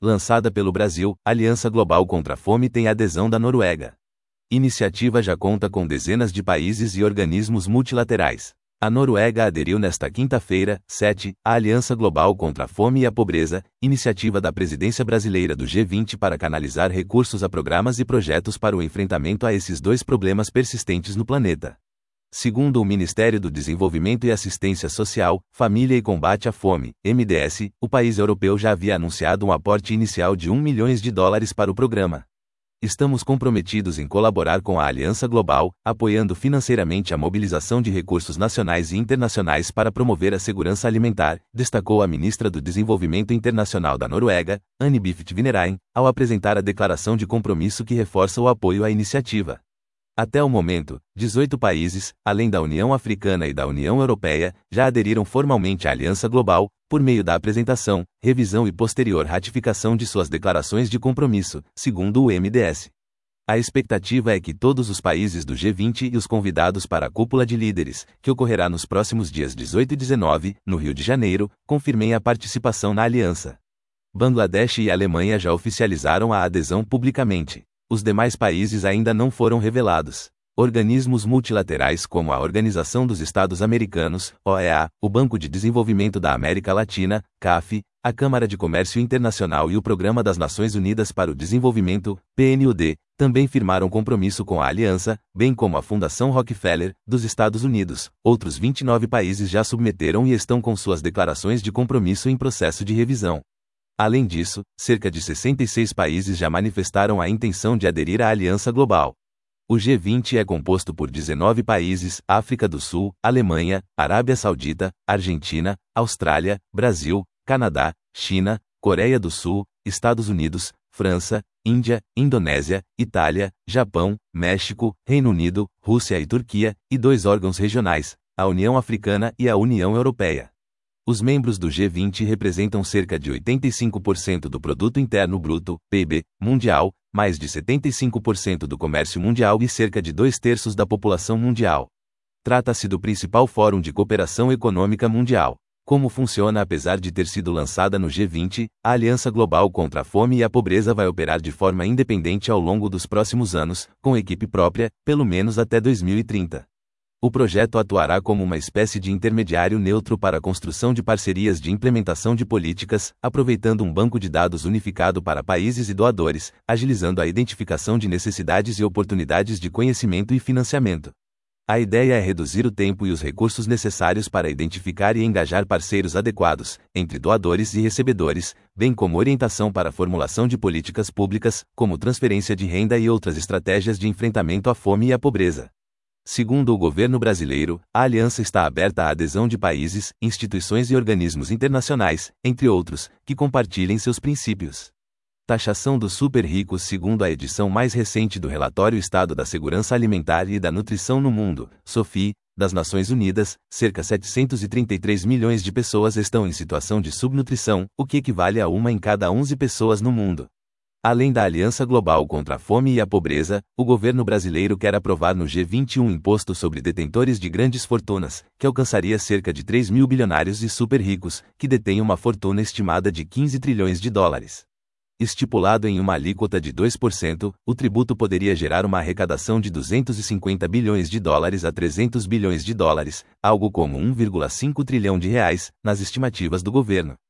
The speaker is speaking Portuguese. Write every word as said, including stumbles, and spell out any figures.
Lançada pelo Brasil, Aliança Global contra a Fome tem adesão da Noruega. Iniciativa já conta com dezenas de países e organismos multilaterais. A Noruega aderiu nesta quinta-feira, sete, à Aliança Global contra a Fome e a Pobreza, iniciativa da presidência brasileira do G vinte para canalizar recursos a programas e projetos para o enfrentamento a esses dois problemas persistentes no planeta. Segundo o Ministério do Desenvolvimento e Assistência Social, Família e Combate à Fome, M D S, o país europeu já havia anunciado um aporte inicial de um milhão de dólares para o programa. Estamos comprometidos em colaborar com a Aliança Global, apoiando financeiramente a mobilização de recursos nacionais e internacionais para promover a segurança alimentar, destacou a ministra do Desenvolvimento Internacional da Noruega, Anne Bifft Vinerein, ao apresentar a declaração de compromisso que reforça o apoio à iniciativa. Até o momento, dezoito países, além da União Africana e da União Europeia, já aderiram formalmente à Aliança Global, por meio da apresentação, revisão e posterior ratificação de suas declarações de compromisso, segundo o M D S. A expectativa é que todos os países do G vinte e os convidados para a cúpula de líderes, que ocorrerá nos próximos dias dezoito e dezenove, no Rio de Janeiro, confirmem a participação na aliança. Bangladesh e Alemanha já oficializaram a adesão publicamente. Os demais países ainda não foram revelados. Organismos multilaterais como a Organização dos Estados Americanos, O E A, o Banco de Desenvolvimento da América Latina, C A F, a Câmara de Comércio Internacional e o Programa das Nações Unidas para o Desenvolvimento, P N U D, também firmaram compromisso com a aliança, bem como a Fundação Rockefeller, dos Estados Unidos. Outros vinte e nove países já submeteram e estão com suas declarações de compromisso em processo de revisão. Além disso, cerca de sessenta e seis países já manifestaram a intenção de aderir à Aliança Global. O G vinte é composto por dezenove países: África do Sul, Alemanha, Arábia Saudita, Argentina, Austrália, Brasil, Canadá, China, Coreia do Sul, Estados Unidos, França, Índia, Indonésia, Itália, Japão, México, Reino Unido, Rússia e Turquia, e dois órgãos regionais, a União Africana e a União Europeia. Os membros do G vinte representam cerca de oitenta e cinco por cento do Produto Interno Bruto, P I B, mundial, mais de setenta e cinco por cento do comércio mundial e cerca de dois terços da população mundial. Trata-se do principal fórum de cooperação econômica mundial. Como funciona? Apesar de ter sido lançada no G vinte, a Aliança Global contra a Fome e a Pobreza vai operar de forma independente ao longo dos próximos anos, com equipe própria, pelo menos até dois mil e trinta. O projeto atuará como uma espécie de intermediário neutro para a construção de parcerias de implementação de políticas, aproveitando um banco de dados unificado para países e doadores, agilizando a identificação de necessidades e oportunidades de conhecimento e financiamento. A ideia é reduzir o tempo e os recursos necessários para identificar e engajar parceiros adequados, entre doadores e recebedores, bem como orientação para a formulação de políticas públicas, como transferência de renda e outras estratégias de enfrentamento à fome e à pobreza. Segundo o governo brasileiro, a aliança está aberta à adesão de países, instituições e organismos internacionais, entre outros, que compartilhem seus princípios. Taxação dos super-ricos. Segundo a edição mais recente do relatório Estado da Segurança Alimentar e da Nutrição no Mundo, S O F I, das Nações Unidas, cerca de setecentos e trinta e três milhões de pessoas estão em situação de subnutrição, o que equivale a uma em cada onze pessoas no mundo. Além da Aliança Global contra a Fome e a Pobreza, o governo brasileiro quer aprovar no G vinte um imposto sobre detentores de grandes fortunas, que alcançaria cerca de três mil bilionários e super-ricos, que detêm uma fortuna estimada de quinze trilhões de dólares. Estipulado em uma alíquota de dois por cento, o tributo poderia gerar uma arrecadação de duzentos e cinquenta bilhões de dólares a trezentos bilhões de dólares, algo como um vírgula cinco trilhão de reais, nas estimativas do governo.